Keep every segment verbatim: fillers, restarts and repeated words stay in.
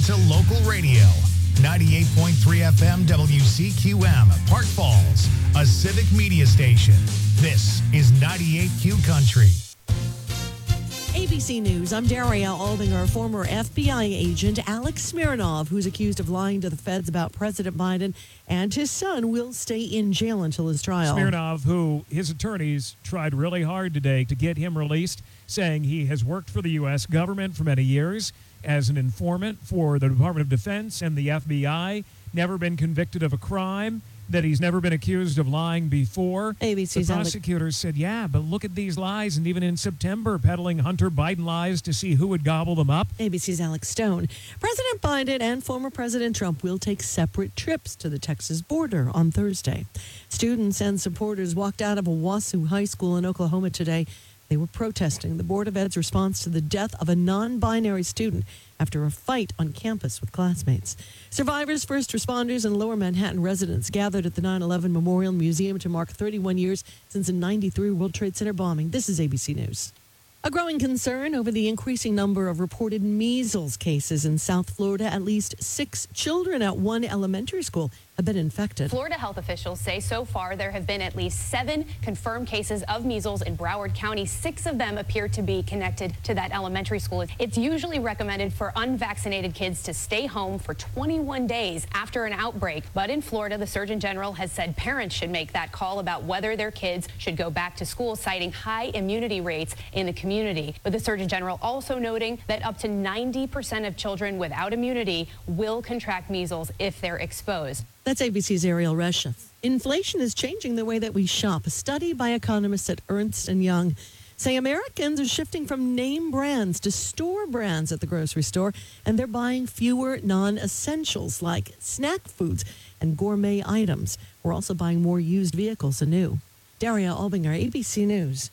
into local radio. ninety-eight point three F M W C Q M, Park Falls, a civic media station. This is ninety-eight Q Country. A B C News, I'm Daria Albinger. Former F B I agent Alex Smirnov, who's accused of lying to the feds about President Biden and his son, will stay in jail until his trial. Smirnov, who his attorneys tried really hard today to get him released, saying he has worked for the U S government for many years as an informant for the Department of Defense and the F B I, never been convicted of a crime, that he's never been accused of lying before. A B C's the prosecutors said, yeah, but look at these lies, and even in September, peddling Hunter Biden lies to see who would gobble them up. A B C's Alex Stone. President Biden and former President Trump will take separate trips to the Texas border on Thursday. Students and supporters walked out of Owasso High School in Oklahoma today. They were protesting the Board of Ed's response to the death of a non-binary student after a fight on campus with classmates. Survivors, first responders, and Lower Manhattan residents gathered at the nine eleven Memorial Museum to mark thirty-one years since the ninety-three World Trade Center bombing. This is A B C News. A growing concern over the increasing number of reported measles cases in South Florida. At least six children at one elementary school have been infected. Florida health officials say so far there have been at least seven confirmed cases of measles in Broward County. Six of them appear to be connected to that elementary school. It's usually recommended for unvaccinated kids to stay home for twenty-one days after an outbreak. But in Florida, the Surgeon General has said parents should make that call about whether their kids should go back to school, citing high immunity rates in the community. But the Surgeon General also noting that up to ninety percent of children without immunity will contract measles if they're exposed. That's A B C's Ariel Resha. Inflation is changing the way that we shop. A study by economists at Ernst and Young say Americans are shifting from name brands to store brands at the grocery store, and they're buying fewer non-essentials like snack foods and gourmet items. We're also buying more used vehicles than new. Daria Albinger, A B C News.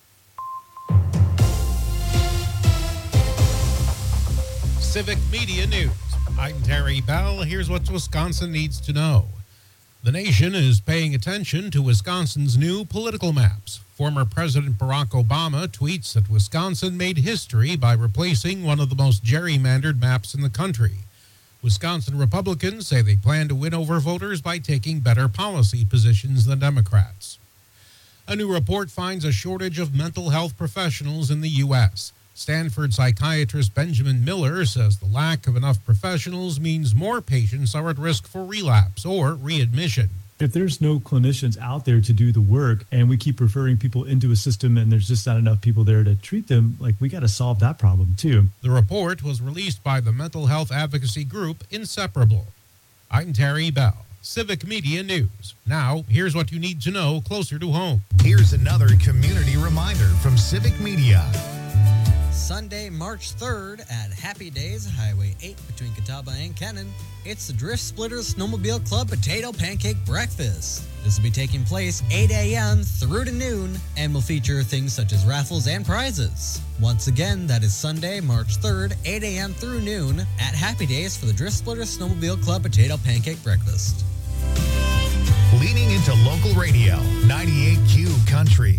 Civic Media News. I'm Terry Bell. Here's what Wisconsin needs to know. The nation is paying attention to Wisconsin's new political maps. Former President Barack Obama tweets that Wisconsin made history by replacing one of the most gerrymandered maps in the country. Wisconsin Republicans say they plan to win over voters by taking better policy positions than Democrats. A new report finds a shortage of mental health professionals in the U S Stanford psychiatrist Benjamin Miller says the lack of enough professionals means more patients are at risk for relapse or readmission. If there's no clinicians out there to do the work and we keep referring people into a system and there's just not enough people there to treat them, like we got to solve that problem too. The report was released by the mental health advocacy group Inseparable. I'm Terry Bell. Civic Media News. Now, here's what you need to know closer to home. Here's another community reminder from Civic Media. Sunday, March third at Happy Days, Highway eight between Catawba and Kennon. It's the Drift Splitters Snowmobile Club Potato Pancake Breakfast. This will be taking place eight a.m. through to noon and will feature things such as raffles and prizes. Once again, that is Sunday, March third, eight a.m. through noon at Happy Days for the Drift Splitters Snowmobile Club Potato Pancake Breakfast. Leaning into local radio, ninety-eight Q Country.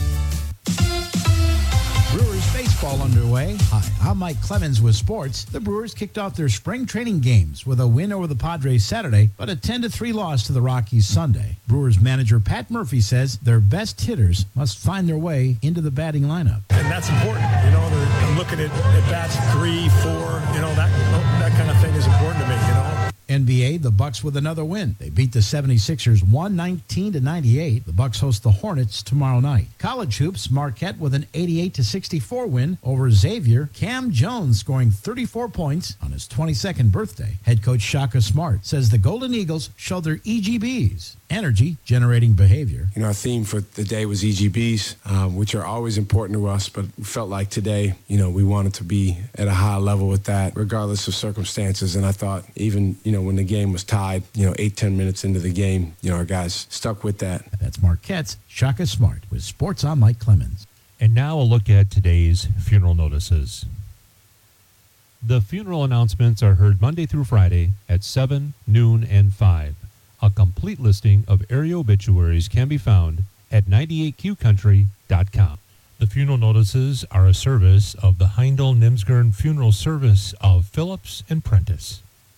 Brewers baseball underway. Hi, I'm Mike Clemens with sports. The Brewers kicked off their spring training games with a win over the Padres Saturday, but a ten to three loss to the Rockies Sunday. Brewers manager Pat Murphy says their best hitters must find their way into the batting lineup. And that's important. You know, they're looking at, at bats three, four, you know, that that kind of thing is important to me, you know. N B A, the Bucks with another win. They beat the seventy-sixers one nineteen to ninety-eight. The Bucks host the Hornets tomorrow night. College hoops, Marquette with an eighty-eight to sixty-four win over Xavier. Cam Jones scoring thirty-four points on his twenty-second birthday. Head coach Shaka Smart says the Golden Eagles show their E G Bs, energy generating behavior. You know, our theme for the day was E G Bs, uh, which are always important to us, but we felt like today, you know, we wanted to be at a high level with that, regardless of circumstances. And I thought even, you know, when the game was tied, you know, eight, ten minutes into the game, you know, our guys stuck with that. That's Marquette's Shaka Smart with Sports on Mike Clemens. And now a look at today's funeral notices. The funeral announcements are heard Monday through Friday at seven, noon, and five. A complete listing of area obituaries can be found at ninety-eight Q country dot com. The funeral notices are a service of the Heindel Nimsgern Funeral Service of Phillips and Prentice.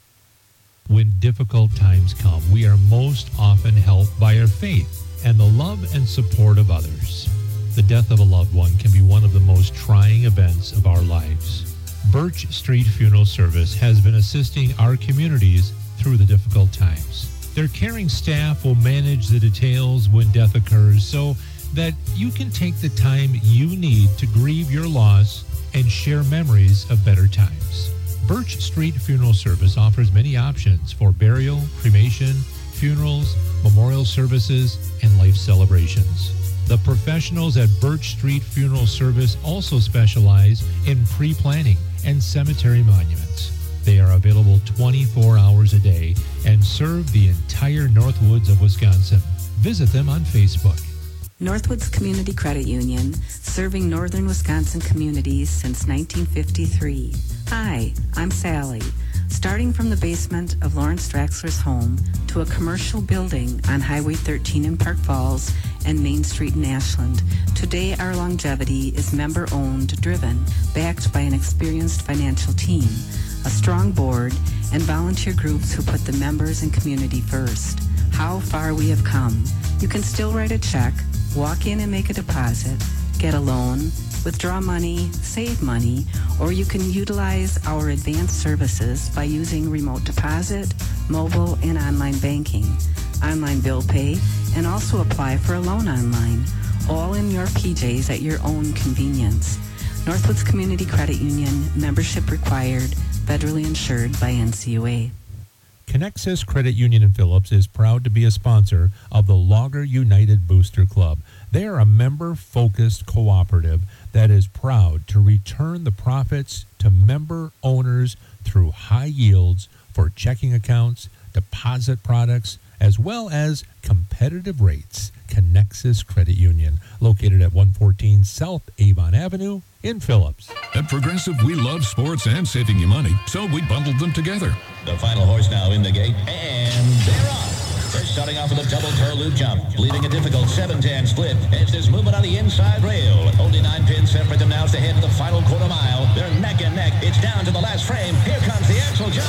When difficult times come, we are most often helped by our faith and the love and support of others. The death of a loved one can be one of the most trying events of our lives. Birch Street Funeral Service has been assisting our communities through the difficult times. Their caring staff will manage the details when death occurs so that you can take the time you need to grieve your loss and share memories of better times. Birch Street Funeral Service offers many options for burial, cremation, funerals, memorial services, and life celebrations. The professionals at Birch Street Funeral Service also specialize in pre-planning and cemetery monuments. They are available twenty-four hours a day and serve the entire Northwoods of Wisconsin. Visit them on Facebook. Northwoods Community Credit Union, serving northern Wisconsin communities since nineteen fifty-three. Hi, I'm Sally. Starting from the basement of Lawrence Draxler's home to a commercial building on Highway thirteen in Park Falls and Main Street in Ashland, today our longevity is member-owned, driven, backed by an experienced financial team, a strong board, and volunteer groups who put the members and community first. How far we have come. You can still write a check, walk in and make a deposit, get a loan, withdraw money, save money, or you can utilize our advanced services by using remote deposit, mobile, and online banking, online bill pay, and also apply for a loan online, all in your P Js at your own convenience. Northwoods Community Credit Union, membership required, federally insured by N C U A. Connexus Credit Union in Phillips is proud to be a sponsor of the Logger United Booster Club. They are a member-focused cooperative that is proud to return the profits to member owners through high yields for checking accounts, deposit products, as well as competitive rates. Connexus Credit Union, located at one fourteen South Avon Avenue in Phillips. At Progressive, we love sports and saving you money, so we bundled them together. The final horse now in the gate, and they're off. They're starting off with a double toe loop jump, leaving a difficult seven ten split as there's movement on the inside rail. Only nine pins separate them now as they head to the final quarter mile. They're neck and neck. It's down to the last frame. Here comes the axle jump.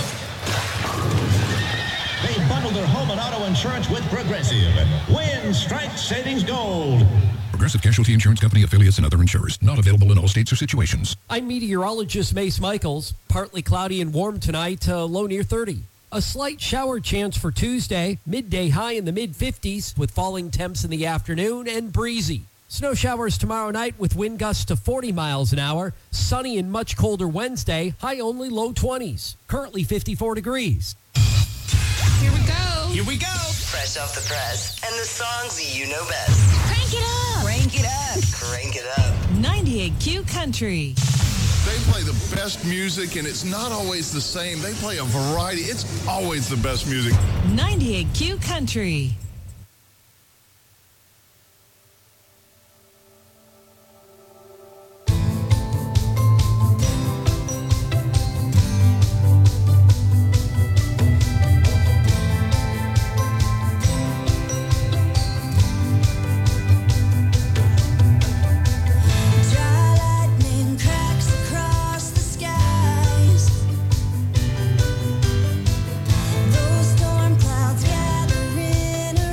They bundled their home and auto insurance with Progressive. Win, strike, savings, gold. Progressive Casualty Insurance Company affiliates and other insurers. Not available in all states or situations. I'm meteorologist Mace Michaels. Partly cloudy and warm tonight, uh, low near thirty. A slight shower chance for Tuesday. Midday high in the mid fifties with falling temps in the afternoon and breezy. Snow showers tomorrow night with wind gusts to forty miles an hour. Sunny and much colder Wednesday. High only low twenties. Currently fifty-four degrees. Here we go. Here we go. Fresh off the press and the songs you know best. Crank it up. Crank it up. Crank it up. ninety-eight Q Country. They play the best music, and it's not always the same. They play a variety. It's always the best music. ninety-eight Q Country. Those storm clouds gather in a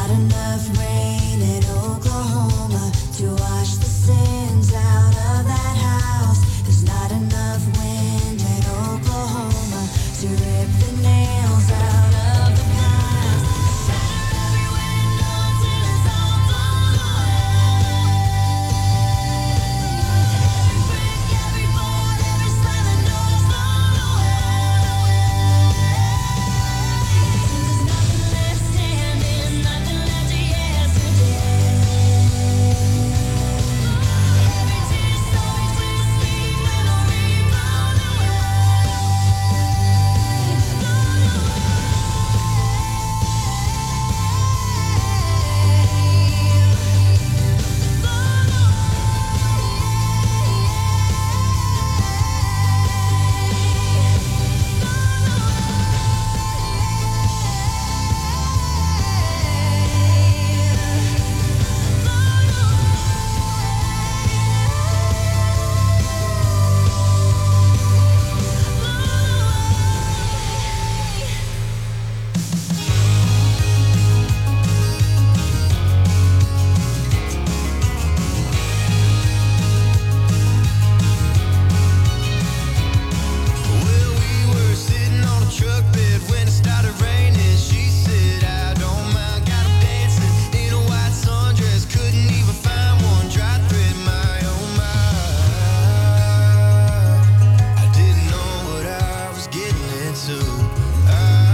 not enough rain in Oklahoma to wash the sins out of that house. There's not enough wind in Oklahoma to rip the nails out of the past. Shatter every window till it's all blown away. Every brick, every board, every silent noise blown away. There's nothing left standing, nothing left of yesterday. Every tear soaked with sweet memory blown away. Well, we were sitting on a truck bed when it started raining. She said, I don't mind, got 'em dancing in a white sundress. Couldn't even find one dry thread, my oh my. I didn't know what I was getting into. I,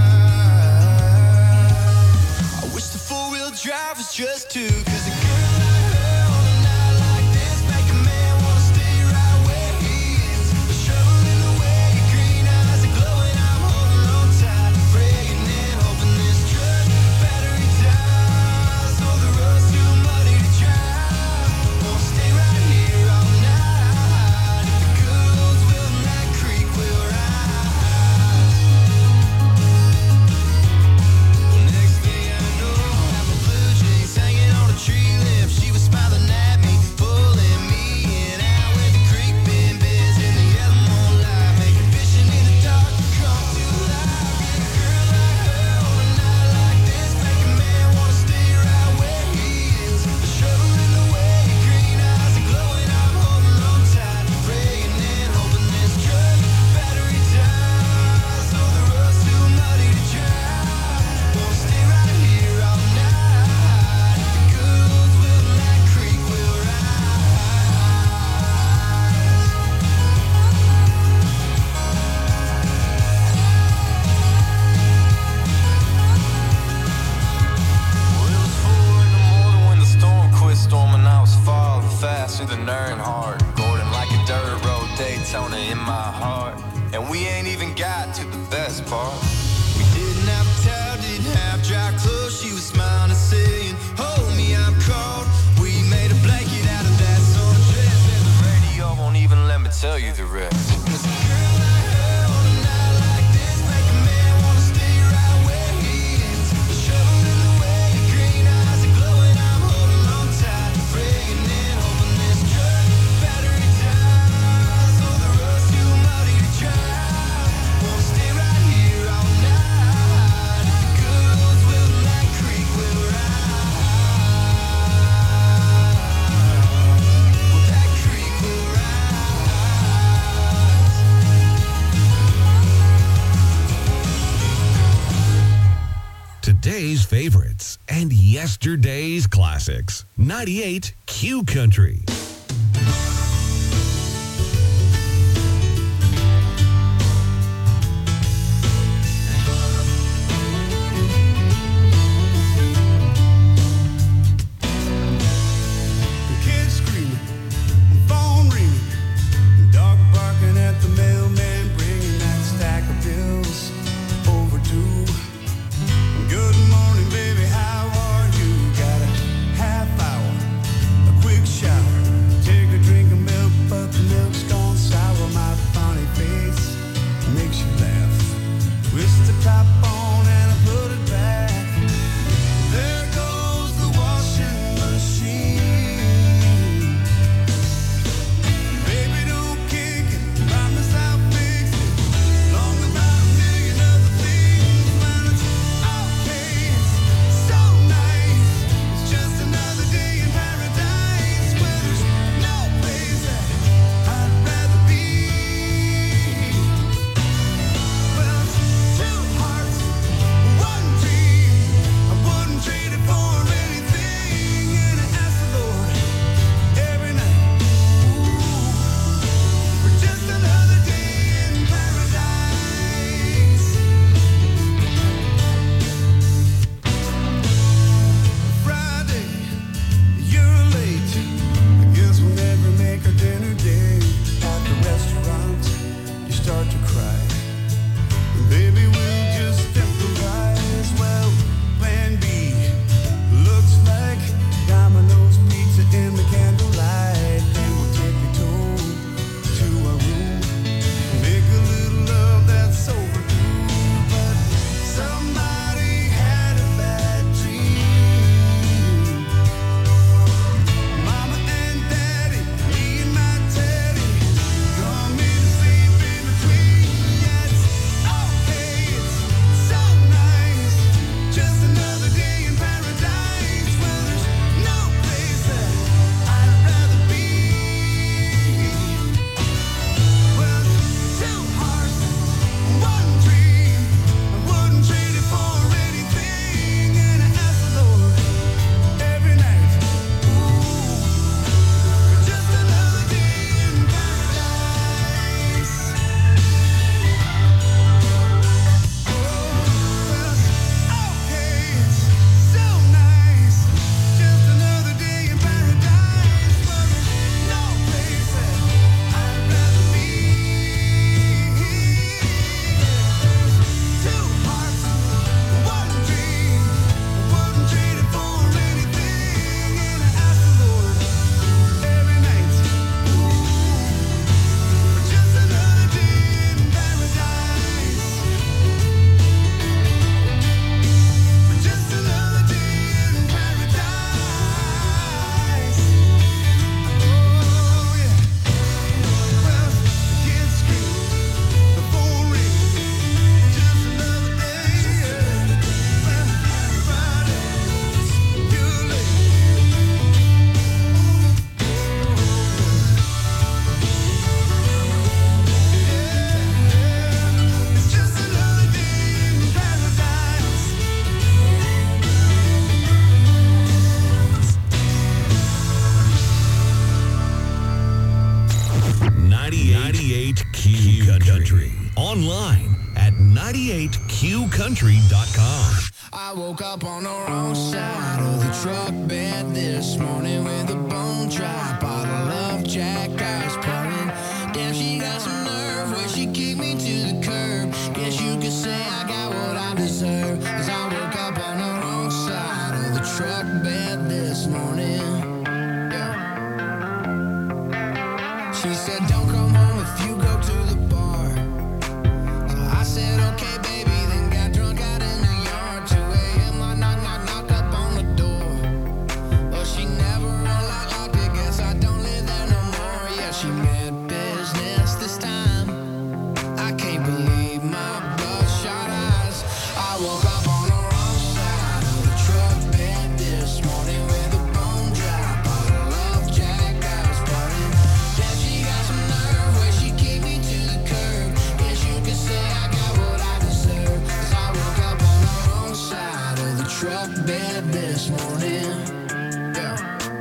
I wish the four-wheel drive was just two, 'cause a girl like her on a night like this make a man wanna stay right where he is. A shovel in the way, your green eyes are glowing. I'm holding on tight, praying and hoping this truck battery dies. So the road's too muddy to drive. Wanna stay right here all night. If the good old will that creek will rise. Next thing I know, I'm a blue jeans hanging on a tree limb. She was smiling at me, pulling me in. Out with the creek bend biz in the yellow moonlight, making fishing in the dark come to life. Get a girl like her on a night like this, make a man wanna stay right where he is. A shovel in the way, your green eyes are glowing. I'm holding on tight, praying and hoping this truck battery dies. So the road's too muddy to drive. Wanna stay right here all night. If the good old will that creek will Well, it was four in the morning when the storm quit storming. I was falling fast through the Earnhardt, Gordon like a dirt road Daytona in my heart. And we ain't even got to the best part. We didn't have a towel, didn't have dry clothes. She was smiling and saying, hold me, I'm cold. We made a blanket out of that sundress, and the radio won't even let me tell you the rest. 'Cause a girl like her on a night like this make a man wanna stay right where he is. A shovel in the way, your green eyes are glowing. I'm holding on tight, praying and hoping this truck battery dies. So the road's too muddy to drive. Wanna stay right here all night. If the good old will that creek will rise. Well, that creek will rise. Today's favorites and yesterday's classics. ninety-eight Q Country. Kids screaming, phone ringing, dog barking at the mailman, bringing that stack of bills overdue. Good morning, baby, how are you? Got a half hour, a quick shower, online at ninety-eight Q country dot com. I woke up on the wrong side of the truck bed this morning with a bone dry bottle of Jack Ice pouring. Damn, she got some nerve where she kicked me to the curb. Guess you could say I got what I deserve, 'cause I woke up on the wrong side of the truck bed this morning. Yeah. She said, don't come home if you go to the bar. So I said, okay, baby, then got drunk out in the yard. two a.m. I knock, knock, knock up on the door. But she never unlocked, locked it. Guess I don't live there no more. Yeah, she meant business this time. I can't believe my bloodshot eyes. I woke up on the wrong side of the truck bed this morning with a bone dry bottle of Jack Ice pouring. Damn, she got some nerve where she kicked me to the curb. Guess you could say I got what I deserve, 'cause I woke up on the wrong side of the truck bed this morning. Yeah.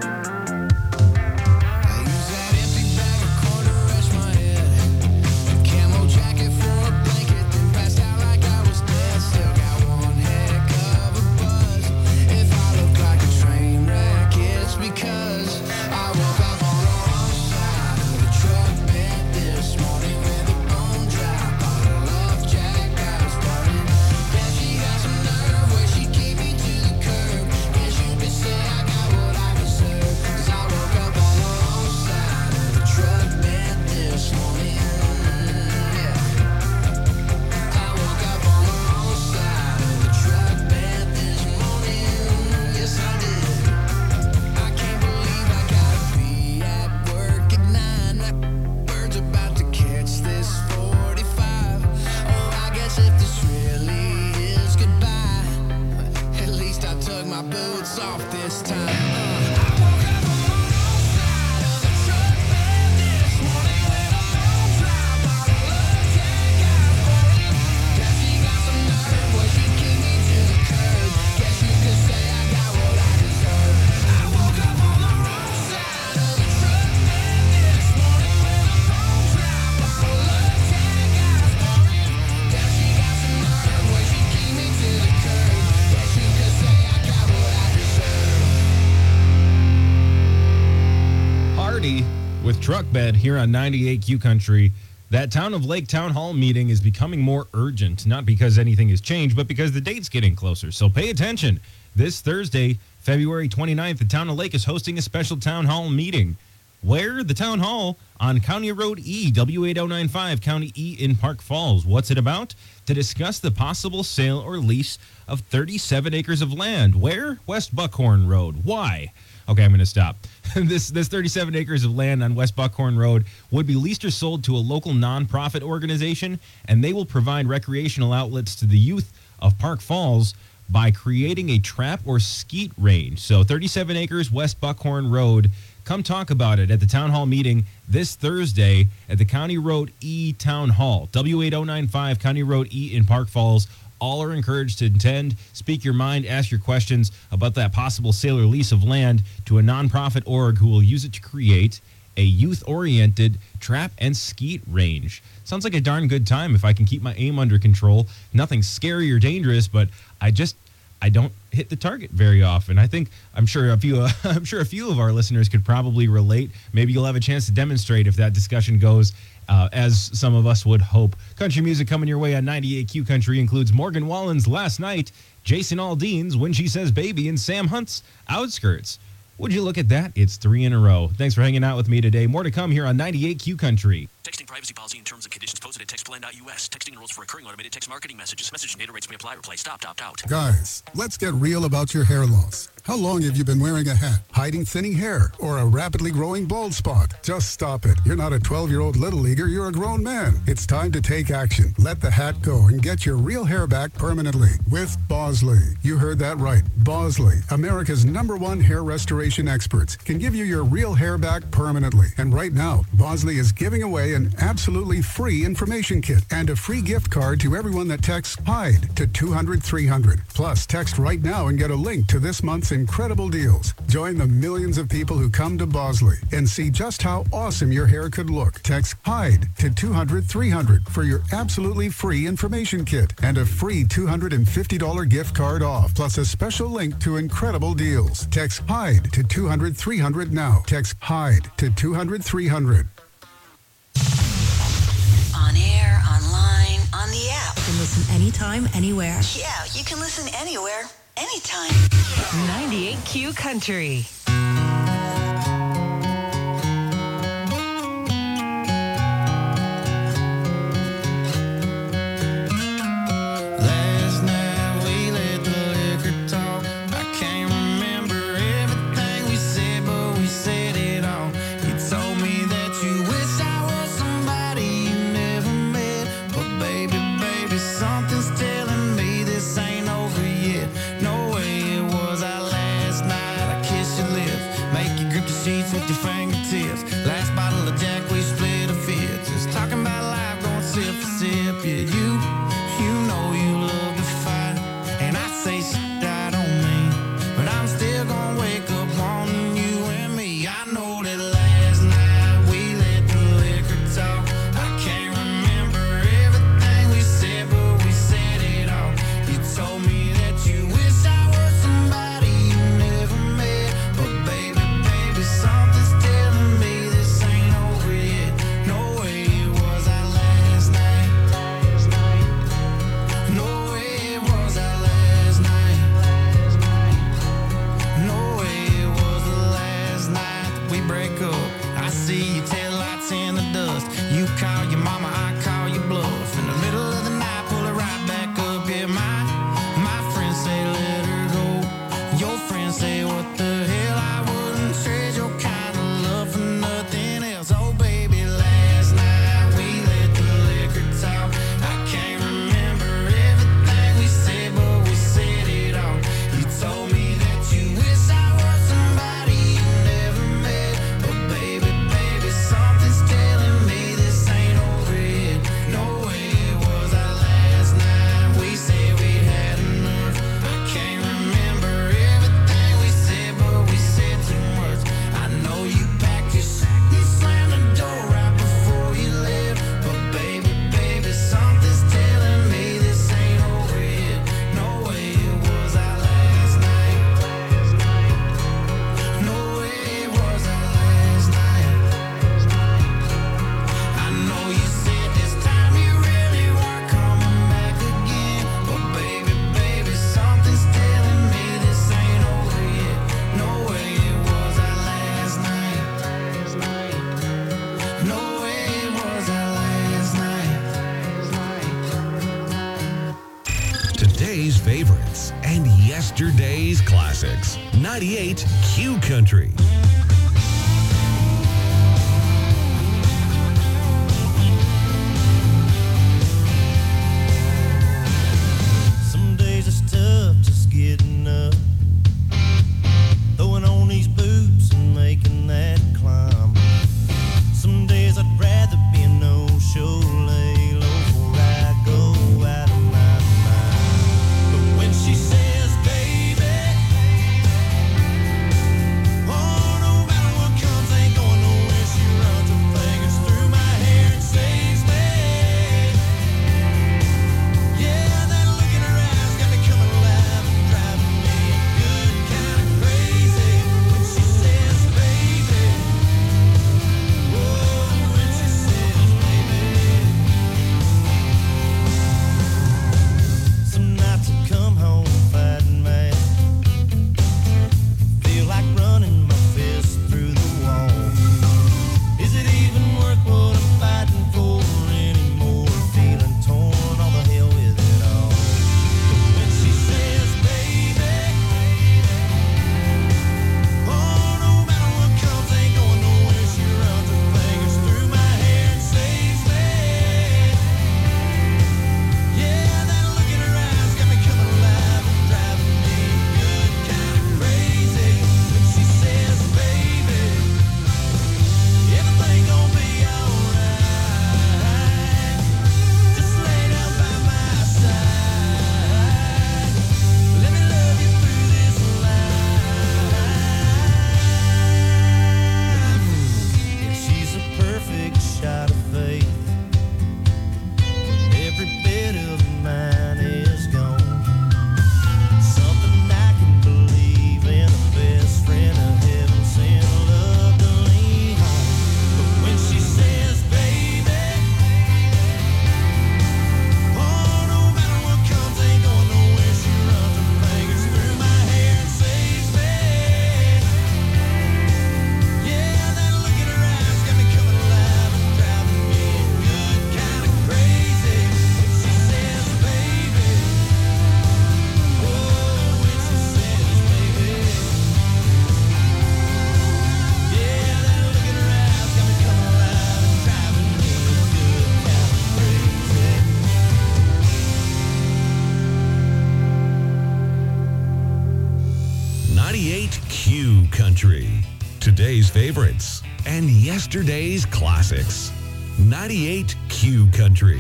I use that empty bag of corn to rest my head. A camo jacket for a blanket, then passed out like I was dead. Still got one heck of a buzz. If I look like a train wreck, it's because I woke up on the wrong side of the truck bed this morning with a bone dry bottle of Jack Ice pouring. Damn, she got some nerve where she kicked me to the curb. Guess you could say I got what I deserve, 'cause I woke up on the wrong side of the truck bed this morning. Yeah. I woke up on the wrong side of the truck bed this morning. Yes, I did. I can't believe I gotta be at work at nine. My bird's about to catch this forty-five. Oh, I guess if this really is goodbye, at least I took my boots off this time. I woke up on the wrong side of the truck bed this morning with a bone dry bottle of Jack Ice pouring. Guess she got some nerve where she kicked me to the curb. Guess you could say I got what I deserve. I woke up on the wrong side of the truck bed this morning with a bone dry bottle of Jack Ice pouring. Guess she got some nerve where she kicked me to the curb. Guess you could say I got what I deserve. Hardy with Truck Bed here on ninety-eight Q Country. That Town of Lake Town Hall meeting is becoming more urgent, not because anything has changed, but because the date's getting closer. So pay attention. This Thursday, February twenty-ninth, the Town of Lake is hosting a special town hall meeting. Where? The Town Hall on County Road E, W eight oh nine five, County E in Park Falls. What's it about? To discuss the possible sale or lease of thirty-seven acres of land. Where? West Buckhorn Road. Why? Okay, I'm going to stop. this this thirty-seven acres of land on West Buckhorn Road would be leased or sold to a local nonprofit organization, and they will provide recreational outlets to the youth of Park Falls by creating a trap or skeet range. So thirty-seven acres, West Buckhorn Road. Come talk about it at the Town Hall meeting this Thursday at the County Road E Town Hall, W eight oh nine five, County Road E in Park Falls. All are encouraged to attend, speak your mind, ask your questions about that possible sale or lease of land to a nonprofit org who will use it to create a youth-oriented trap and skeet range. Sounds like a darn good time if I can keep my aim under control. Nothing scary or dangerous, but I just I don't hit the target very often. I think I'm sure a few uh, I'm sure a few of our listeners could probably relate. Maybe you'll have a chance to demonstrate if that discussion goes uh, as some of us would hope. Country music coming your way on ninety-eight Q Country includes Morgan Wallen's Last Night, Jason Aldean's When She Says Baby, and Sam Hunt's Outskirts. Would you look at that? It's three in a row. Thanks for hanging out with me today. More to come here on ninety-eight Q Country. Texting privacy policy and terms and conditions posted at text plan dot U S. Texting rules for recurring automated text marketing messages. Message and data rates may apply. Reply stop, opt out. Guys, let's get real about your hair loss. How long have you been wearing a hat, hiding thinning hair, or a rapidly growing bald spot? Just stop it. You're not a twelve-year-old little leaguer. You're a grown man. It's time to take action. Let the hat go and get your real hair back permanently with Bosley. You heard that right. Bosley, America's number one hair restoration experts, can give you your real hair back permanently. And right now, Bosley is giving away an absolutely free information kit and a free gift card to everyone that texts HIDE to two hundred three hundred. Plus, text right now and get a link to this month's incredible deals. Join the millions of people who come to Bosley and see just how awesome your hair could look. Text HIDE to two hundred three hundred for your absolutely free information kit and a free two hundred fifty dollars gift card off, plus a special link to incredible deals. Text HIDE to two hundred three hundred now. Text HIDE to two hundred three hundred. On air, online, on the app. You can listen anytime, anywhere. Yeah, you can listen anywhere, anytime. ninety-eight Q Country. Last night we let the liquor talk. I can't remember everything we said, but we said it all. You told me that you wish I was somebody you never met. But baby, baby, something's telling me this ain't over yet. No way it was our last night. I kissed your lips, make you grip the sheets with your fingertips. Last bottle of Jack, we split a fifth. Just talking about life, going sip for sip. Yeah, you, you know you love to fight, and I say shit I don't mean, but I'm still gonna wake up wanting you and me. I know that last night we let the liquor talk. I can't remember everything we said, but we said it all. You told me that you wish I was somebody you never met, but baby, baby, something's telling me this ain't over yet. No way it was our last night. No way it was our last night. No way it was the last night that we break up. I see your taillights in the dust. You call your mama, I call your bluff. In the middle of the night, pull it right back up. Yeah, my my friends say let her go. Your friends say what the hell, I wouldn't trade your kind of love for nothing else. Oh baby, last night we let the liquor talk. I can't remember everything we said, but we said it all. You told me that you wish I was somebody you never met, but baby, baby, something's telling me this ain't over yet. No way it was our last night. We said we had enough. I can't remember everything we said, but we said too much. I know you packed your shit and slammed the door right before you left, but baby, baby, something's telling me this ain't over yet. No way it was our last night. No way it was our last night. I know you said this time you really weren't coming back again, but baby, baby, something's telling me this ain't over yet. No way it was our last night. No way it was our last night. Today's favorites and yesterday's classics. ninety-eight Q Country. Some days it's tough just getting up, throwing on these boots and making that climb. Some days I'd rather be a no-show, lay low before I go out of my mind. But when she says, baby, wanna ninety-eight Q Country. Today's favorites and yesterday's classics. ninety-eight Q Country.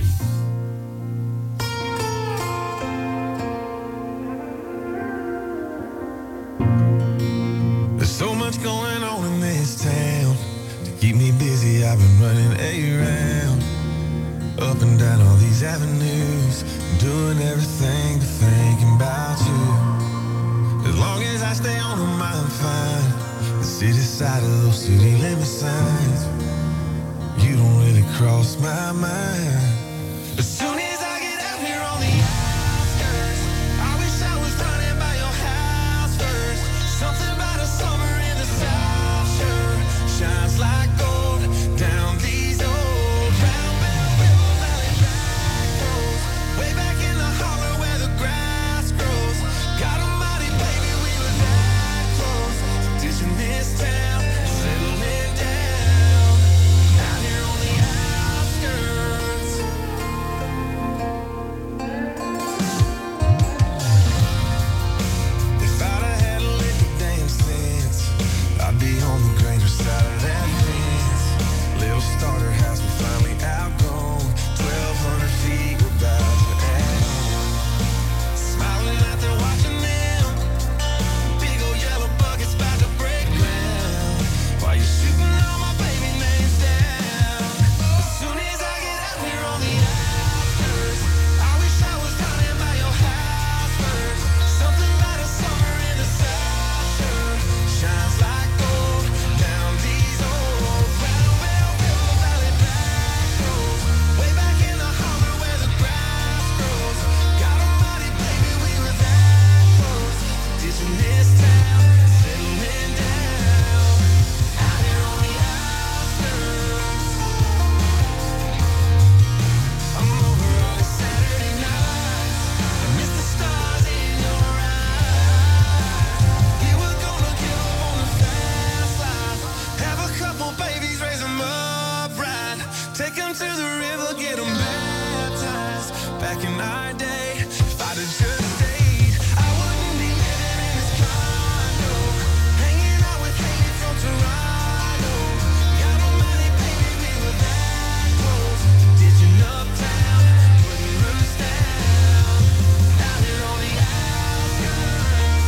There's so much going on in this town. To keep me busy, I've been running around. Up and down all these avenues. Doing everything but thinking about you. As long as I stay on them, I'm fine. The city side of those city limit signs. You don't really cross my mind. As soon as I get out here on the outskirts, I wish I was running by your house first. Something about a summer in the South sure shines like gold down these old round Bell River Valley back roads. Way back in the holler where the grass grows. God almighty, baby, we were that close. Ditching this town, settling down. Out here on the outskirts. If I'd have had a little damn sense, I'd be on the greater side of that fence. Little starter house, we finally outgrown. Twelve hundred feet, we're about to add on. Smiling out there watching them. Big old yellow buckets about to break ground. While you're shooting all my baby names down. As soon as I get out here on the outskirts, I wish I was running by your house first. Something about a summer in the South sure shines like gold down these old round Bell River Valley back roads. Way back in the holler where the grass grows. God almighty, baby, we were that close. Ditching this town, settling down. Out here on the outskirts. I'm over early Saturday nights. I miss the stars in your eyes. Yeah, we're gonna get up on the fast life. Have a couple babies, raise them up right. Take them to the river, get them baptized. Back in our day, if I'd have just stayed, I wouldn't be living in this condo. Hanging out with Haley from Toronto. God almighty, baby, we were that close. Ditching uptown, putting roots down. Out here on the outskirts.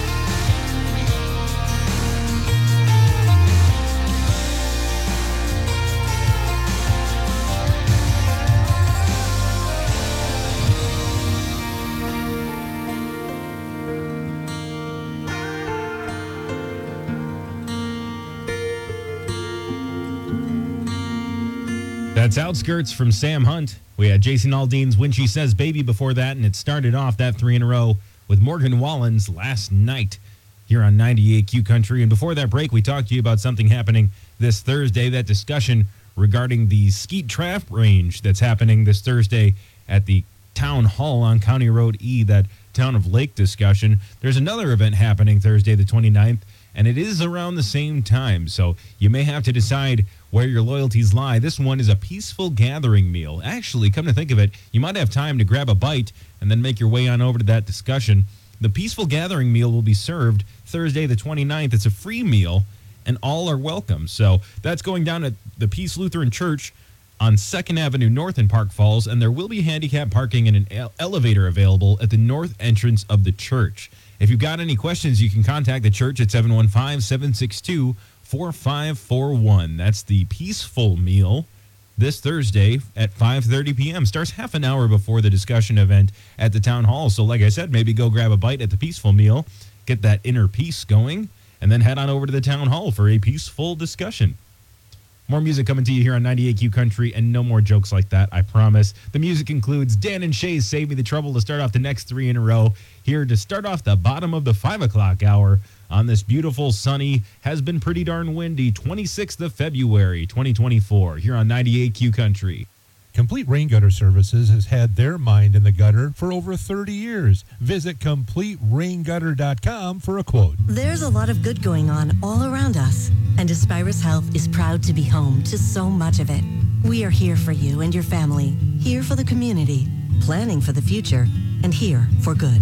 That's Outskirts from Sam Hunt. We had Jason Aldean's When She Says Baby before that, and it started off that three in a row with Morgan Wallen's Last Night here on ninety-eight Q Country. And before that break, we talked to you about something happening this Thursday, that discussion regarding the skeet trap range that's happening this Thursday at the Town Hall on County Road E, that Town of Lake discussion. There's another event happening Thursday the twenty-ninth, and it is around the same time, so you may have to decide where your loyalties lie. This one is a peaceful gathering meal. Actually, come to think of it, you might have time to grab a bite and then make your way on over to that discussion. The peaceful gathering meal will be served Thursday the twenty-ninth. It's a free meal, and all are welcome. So that's going down at the Peace Lutheran Church on second Avenue North in Park Falls, and there will be handicap parking and an ele- elevator available at the north entrance of the church. If you've got any questions, you can contact the church at seven one five, seven six two, four five four one. That's the Peaceful Meal this Thursday at five thirty p.m. Starts half an hour before the discussion event at the Town Hall. So like I said, maybe go grab a bite at the Peaceful Meal, get that inner peace going, and then head on over to the Town Hall for a peaceful discussion. More music coming to you here on ninety-eight Q Country, and no more jokes like that, I promise. The music includes Dan and Shay's Save Me the Trouble to start off the next three in a row, here to start off the bottom of the five o'clock hour on this beautiful, sunny, has been pretty darn windy, twenty-sixth of February, twenty twenty-four, here on ninety-eight Q Country. Complete Rain Gutter Services has had their mind in the gutter for over thirty years. Visit complete rain gutter dot com for a quote. There's a lot of good going on all around us, and Aspirus Health is proud to be home to so much of it. We are here for you and your family, here for the community, planning for the future, and here for good.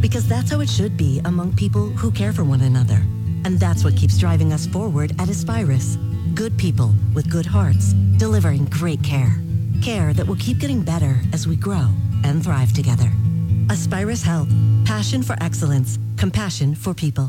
Because that's how it should be among people who care for one another. And that's what keeps driving us forward at Aspirus. Good people with good hearts, delivering great care. Care that will keep getting better as we grow and thrive together. Aspirus Health. Passion for excellence. Compassion for people.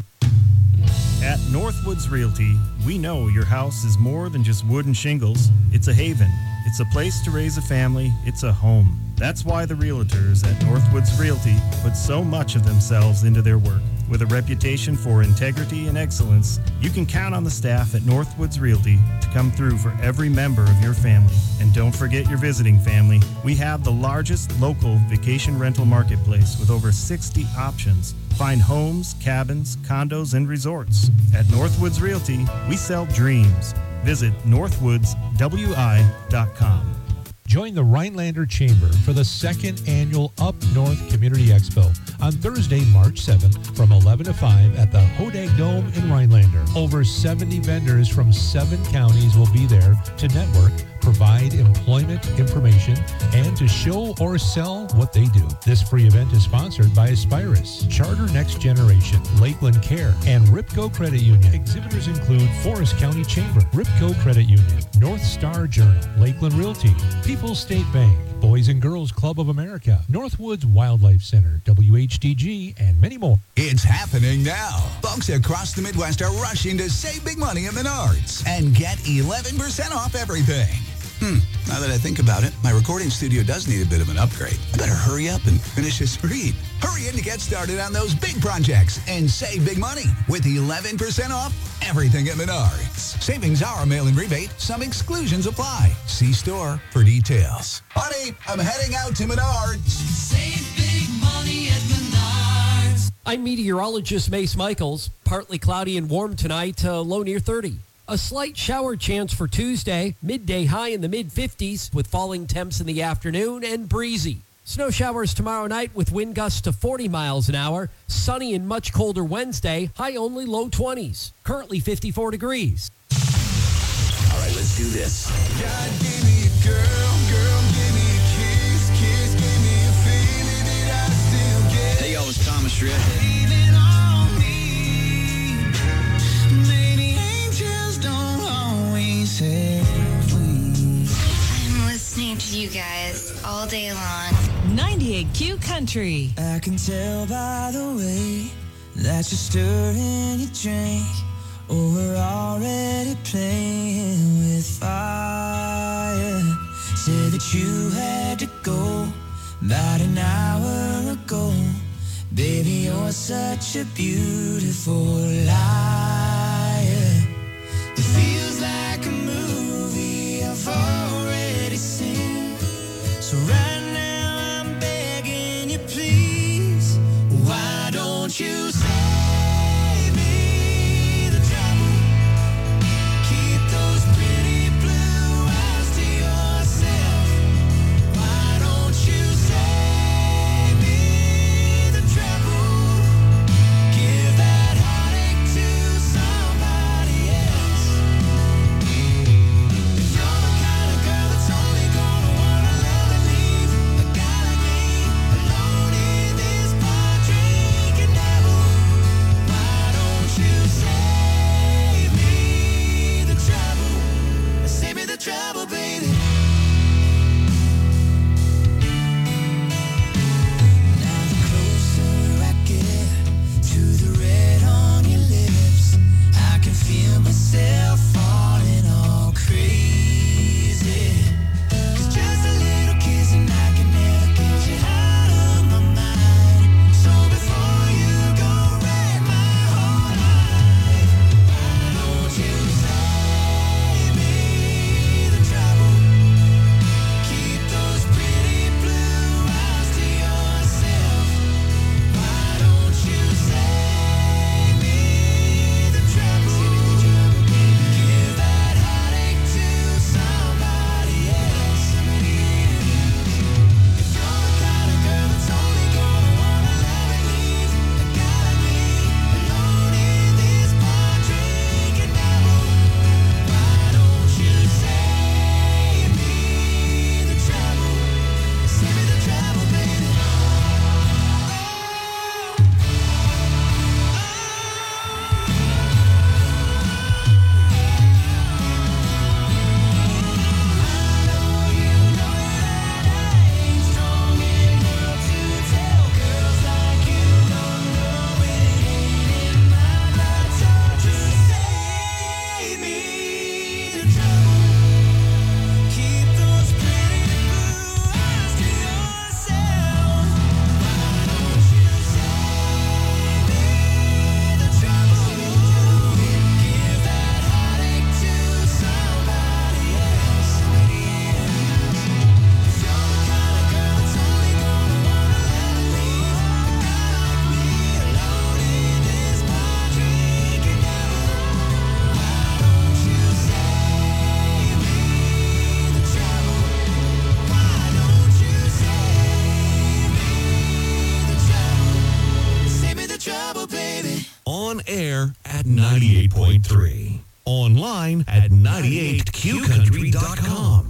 At Northwoods Realty, we know your house is more than just wood and shingles. It's a haven. It's a place to raise a family. It's a home. That's why the realtors at Northwoods Realty put so much of themselves into their work. With a reputation for integrity and excellence, you can count on the staff at Northwoods Realty to come through for every member of your family. And don't forget your visiting family. We have the largest local vacation rental marketplace with over sixty options. Find homes, cabins, condos, and resorts. At Northwoods Realty, we sell dreams. Visit northwoods w i dot com. Join the Rhinelander Chamber for the second annual Up North Community Expo on Thursday, March seventh from eleven to five at the Hodag Dome in Rhinelander. Over seventy vendors from seven counties will be there to network, provide employment information, and to show or sell what they do. This free event is sponsored by Aspirus, Charter Next Generation, Lakeland Care, and Ripco Credit Union. Exhibitors include Forest County Chamber, Ripco Credit Union, North Star Journal, Lakeland Realty, People's State Bank, Boys and Girls Club of America, Northwoods Wildlife Center, W H D G, and many more. It's happening now. Folks across the Midwest are rushing to save big money at Menards and get eleven percent off everything. Hmm, now that I think about it, my recording studio does need a bit of an upgrade. I better hurry up and finish this read. Hurry in to get started on those big projects and save big money with eleven percent off everything at Menards. Savings are a mail-in rebate. Some exclusions apply. See store for details. Honey, I'm heading out to Menards. Save big money at Menards. I'm meteorologist Mace Michaels. Partly cloudy and warm tonight, uh, low near thirty. A slight shower chance for Tuesday, midday high in the mid fifties with falling temps in the afternoon and breezy. Snow showers tomorrow night with wind gusts to forty miles an hour. Sunny and much colder Wednesday, high only low twenties. Currently fifty-four degrees. All right, let's do this. God gave me a girl, girl gave me a kiss, kiss gave me a feeling that I still get. Hey, y'all, it's Thomas Shred. Leaving on me. Maybe angels don't always have wings. I'm listening to you guys all day long. ninety-eight Q Country. I can tell by the way that you're stirring your drink. Oh, we're already playing with fire. Said that you had to go about an hour ago. Baby, you're such a beautiful liar. It feels like a movie I've already seen. So right now I'm begging you, please. Why don't you say give that heart ninety-eight point three. Online at ninety-eight q country dot com.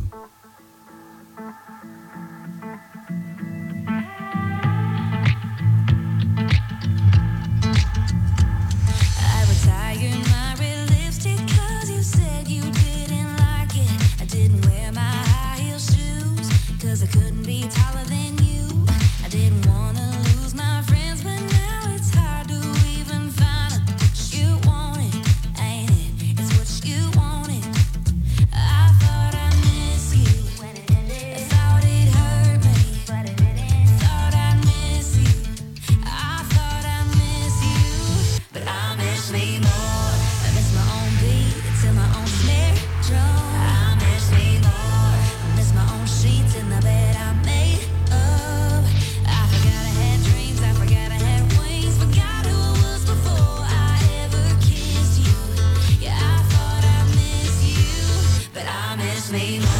I retired my red lipstick 'cause you said you didn't like it. I didn't wear my high heel shoes 'cause I couldn't be taller than you. I didn't want to lose my friends, but now it's hard to even find out what you wanted, ain't it? It's what you wanted. I thought I miss you. I thought it hurt me. Thought I miss you. I thought I miss you, but I miss me more. I miss my own beat to my own snare drum. I miss me more. I miss my own sheets in the bed I made up. I forgot I had dreams. I forgot I had wings. Forgot who I was before I ever kissed you. Yeah, I thought I miss you, but I miss me more.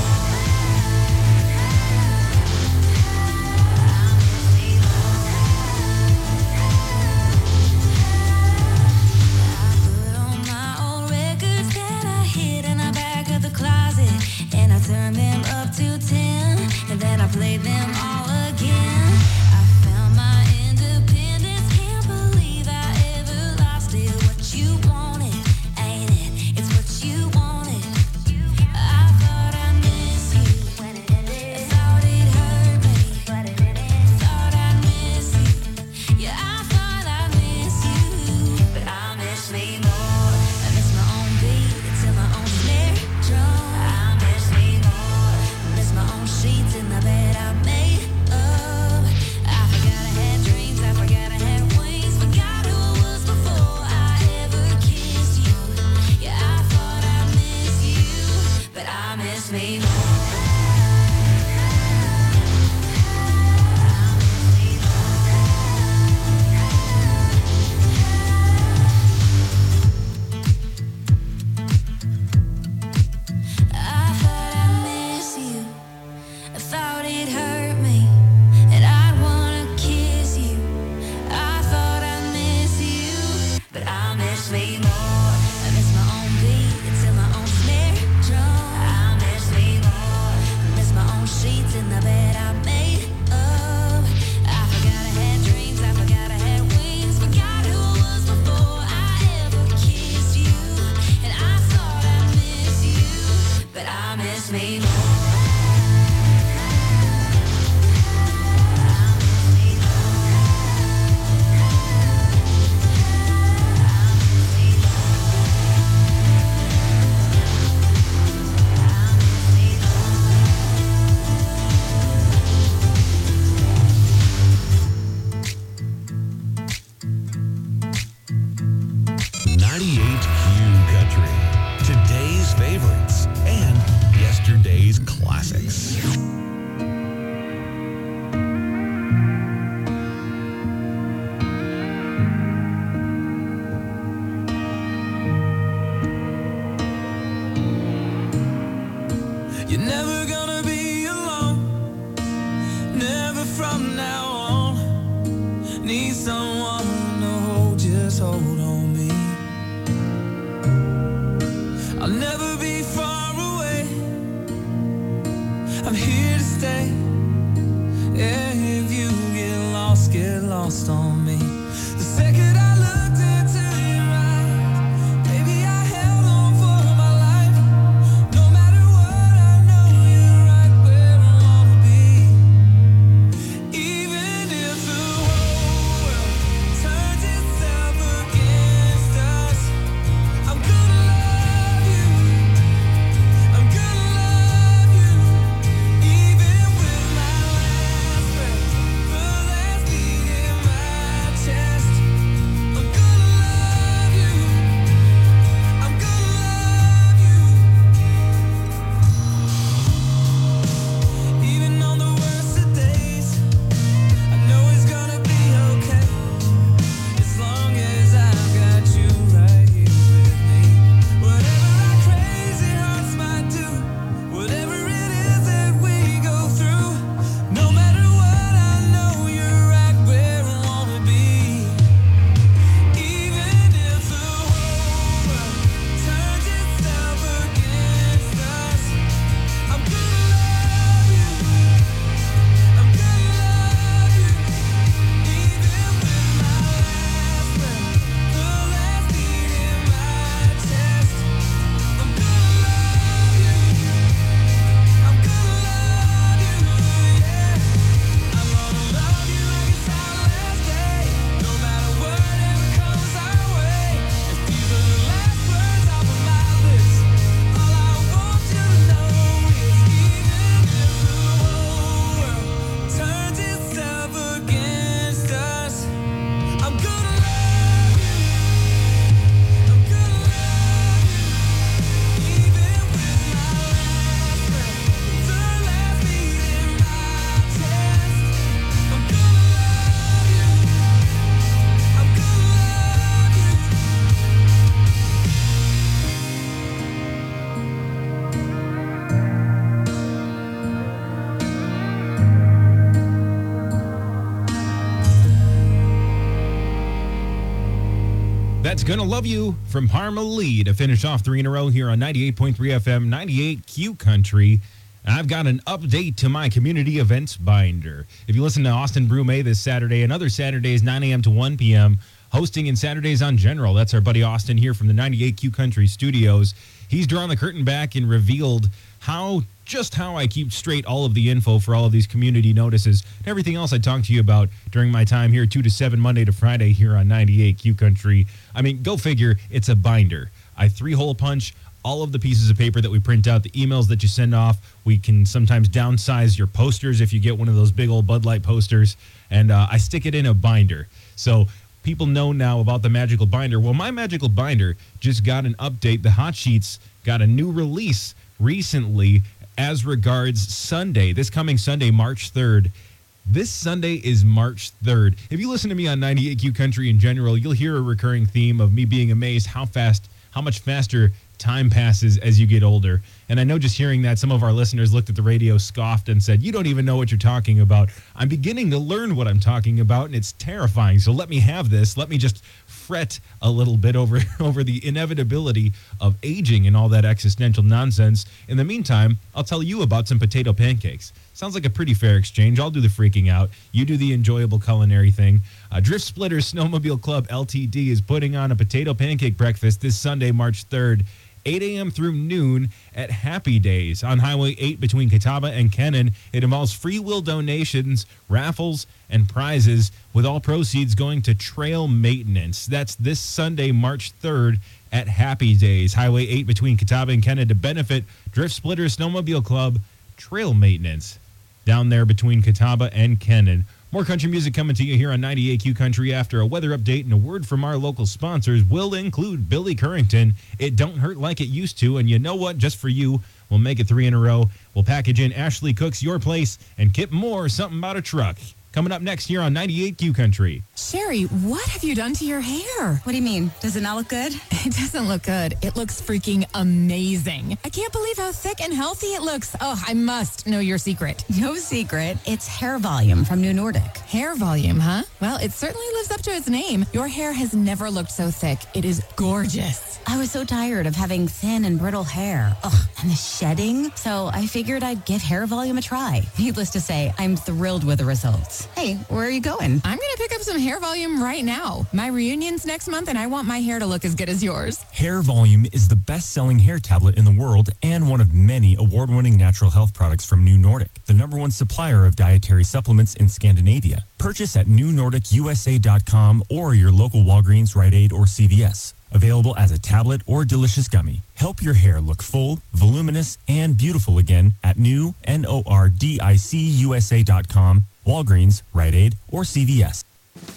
Put on my old records that I hid in the back of the closet, and I turned them up to ten, and then I played them all again. I found my independence, can't believe I ever lost it. What you wanted, ain't it? It's what you wanted. I thought I miss you. I thought it hurt me. Thought I miss you. Yeah, I thought I miss you, but I miss me more. I miss my own beat to my own snare drum. I miss me more. I miss my own sheets in the bed I made up. I forgot I had dreams. I forgot I had wings. Forgot who I was before I ever kissed you. Yeah, I thought I miss you, but I miss me more. I thought I miss you. I thought it hurt me, and I'd wanna kiss you. I thought I miss you, but I miss me more. I miss my own beat to my own snare drum. I miss me more. I miss my own sheets in the bed I made up. I forgot I had dreams. I forgot I had wings. Forgot who I was before I ever kissed you. And I thought I miss you, but I miss me more. ninety-eight Q Country. Today's favorites and yesterday's classics. You're never gonna be alone. Never from now on. Need someone to hold, just hold on me. I'll never be far away. I'm here to stay. If you get lost, get lost on me. The second I looked into your eyes, baby, I held on for my life. No matter what, I know you're right where I wanna be. Even if the whole world turns itself against That's Gonna Love You from Parma Lee to finish off three in a row here on ninety-eight point three F M, ninety-eight Q Country. I've got an update to my community events binder. If you listen to Austin Brume this Saturday and other Saturdays, nine a.m. to one p.m., hosting in Saturdays on General, that's our buddy Austin here from the ninety-eight Q Country studios. He's drawn the curtain back and revealed how, just how I keep straight all of the info for all of these community notices and everything else I talked to you about during my time here, two to seven, Monday to Friday here on ninety-eight Q Country. I mean, go figure, it's a binder. I three-hole punch all of the pieces of paper that we print out, the emails that you send off. We can sometimes downsize your posters if you get one of those big old Bud Light posters, and uh, I stick it in a binder. So people know now about the Magical Binder. Well, my Magical Binder just got an update. The Hot Sheets got a new release recently as regards Sunday, this coming Sunday, March third. This Sunday is March third. If you listen to me on ninety-eight Q Country in general, you'll hear a recurring theme of me being amazed how fast, how much faster time passes as you get older. And I know just hearing that, some of our listeners looked at the radio, scoffed, and said, you don't even know what you're talking about. I'm beginning to learn what I'm talking about, and it's terrifying. So let me have this. Let me just fret a little bit over, over the inevitability of aging and all that existential nonsense. In the meantime, I'll tell you about some potato pancakes. Sounds like a pretty fair exchange. I'll do the freaking out. You do the enjoyable culinary thing. Uh, Drift Splitters Snowmobile Club L T D is putting on a potato pancake breakfast this Sunday, March third. eight a.m. through noon at Happy Days on Highway eight between Catawba and Kennon. It involves free will donations, raffles, and prizes, with all proceeds going to trail maintenance. That's this Sunday, March third at Happy Days, Highway eight between Catawba and Kennon, to benefit Drift Splitters Snowmobile Club trail maintenance down there between Catawba and Kennon. More country music coming to you here on ninety-eight Q Country after a weather update, and a word from our local sponsors will include Billy Currington. It don't hurt like it used to, and you know what? Just for you, we'll make it three in a row. We'll package in Ashley Cook's Your Place and Kip Moore, Something About a Truck. Coming up next here on ninety-eight Q Country. Sherry, what have you done to your hair? What do you mean? Does it not look good? It doesn't look good. It looks freaking amazing. I can't believe how thick and healthy it looks. Oh, I must know your secret. No secret. It's Hair Volume from New Nordic. Hair Volume, huh? Well, it certainly lives up to its name. Your hair has never looked so thick. It is gorgeous. I was so tired of having thin and brittle hair. Ugh, and the shedding. So I figured I'd give Hair Volume a try. Needless to say, I'm thrilled with the results. Hey, where are you going? I'm going to pick up some Hair Volume right now. My reunion's next month, and I want my hair to look as good as yours. Hair Volume is the best-selling hair tablet in the world and one of many award-winning natural health products from New Nordic, the number one supplier of dietary supplements in Scandinavia. Purchase at new nordic u s a dot com or your local Walgreens, Rite Aid, or C V S. Available as a tablet or delicious gummy. Help your hair look full, voluminous, and beautiful again at new nordic u s a dot com, Walgreens, Rite Aid, or C V S.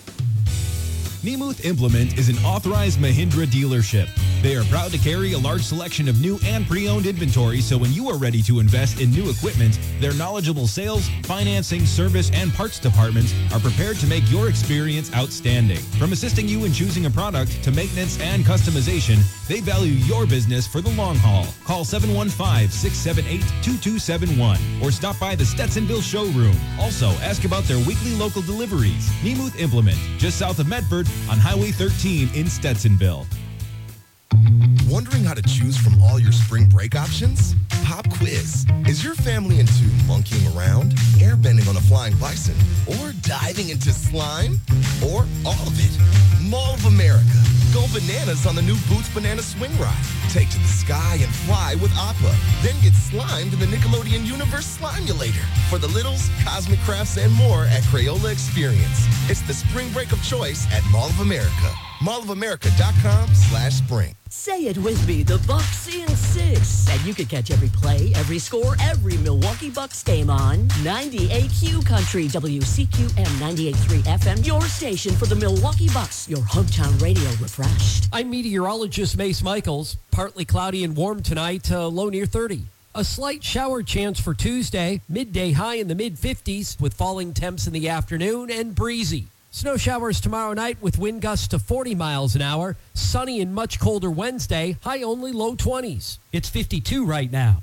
Nemuth Implement is an authorized Mahindra dealership. They are proud to carry a large selection of new and pre-owned inventory, so when you are ready to invest in new equipment, their knowledgeable sales, financing, service, and parts departments are prepared to make your experience outstanding. From assisting you in choosing a product to maintenance and customization, they value your business for the long haul. Call seven one five, six seven eight, two two seven one or stop by the Stetsonville showroom. Also, ask about their weekly local deliveries. Nemuth Implement, just south of Medford on Highway thirteen in Stetsonville. Wondering how to choose from all your spring break options? Pop quiz. Is your family into monkeying around, airbending on a flying bison, or diving into slime? Or all of it? Mall of America. Go bananas on the new Boots Banana Swing Ride. Take to the sky and fly with Appa. Then get slimed in the Nickelodeon Universe Slimulator. For the littles, Cosmic Crafts, and more at Crayola Experience. It's the spring break of choice at Mall of America. mall of america dot com slash spring. Say it with me, the Bucks in six. And you can catch every play, every score, every Milwaukee Bucks game on ninety-eight Q Country, W C Q M ninety-eight point three F M, your station for the Milwaukee Bucks, your hometown radio refreshed. I'm meteorologist Mace Michaels. Partly cloudy and warm tonight, uh, low near thirty. A slight shower chance for Tuesday, midday high in the mid fifties with falling temps in the afternoon and breezy. Snow showers tomorrow night with wind gusts to forty miles an hour. Sunny and much colder Wednesday, high only low twenties. It's fifty-two right now.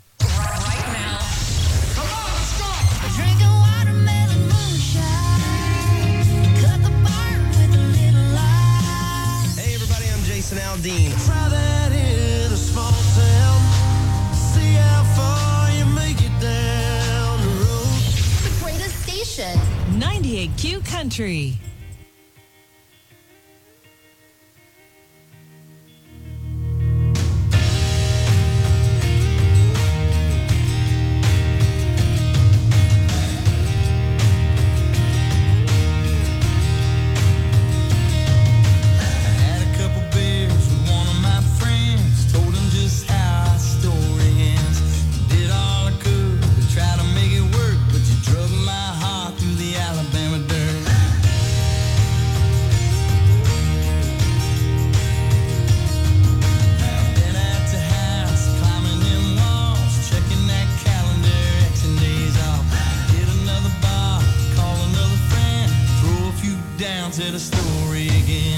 Geraldine. Try that in a small town. See how far you make it down the road. The greatest station. ninety-eight Q Country. To the story again.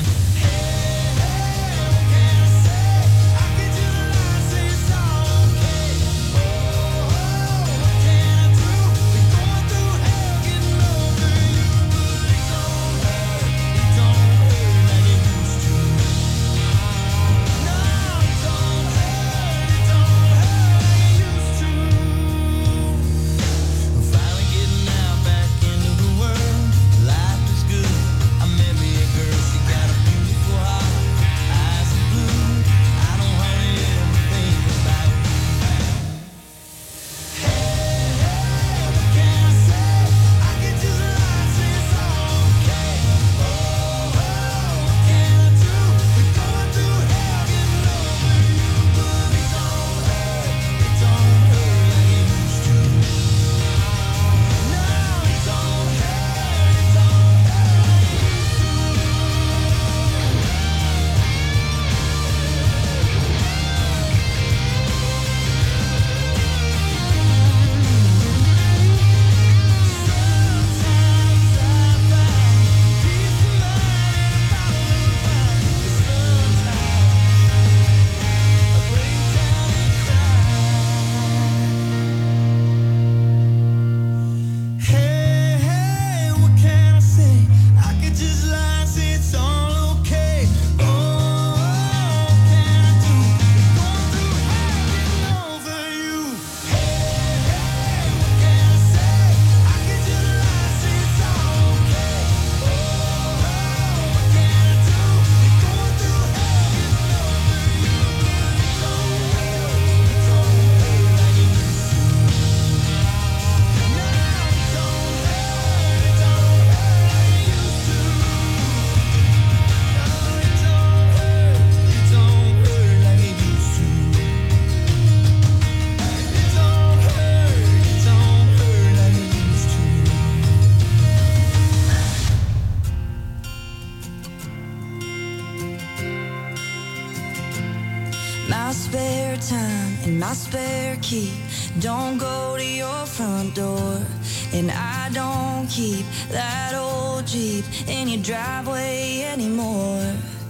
My spare time and my spare key don't go to your front door. And I don't keep that old Jeep in your driveway anymore.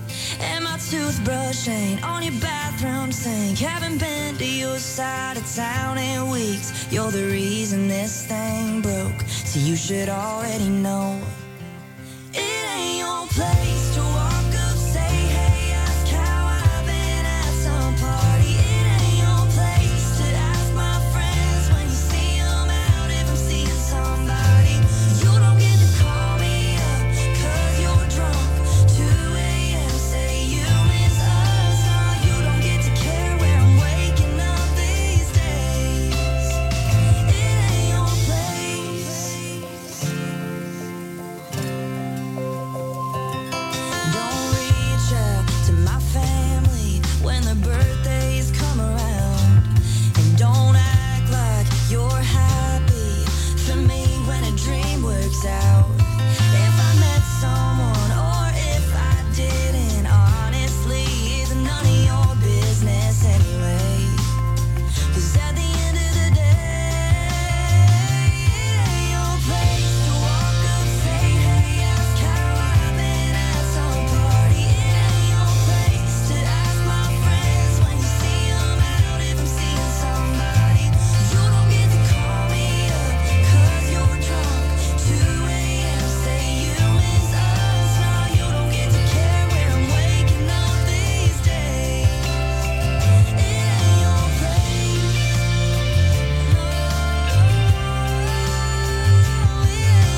And my toothbrush ain't on your bathroom sink. Haven't been to your side of town in weeks. You're the reason this thing broke, so you should already know.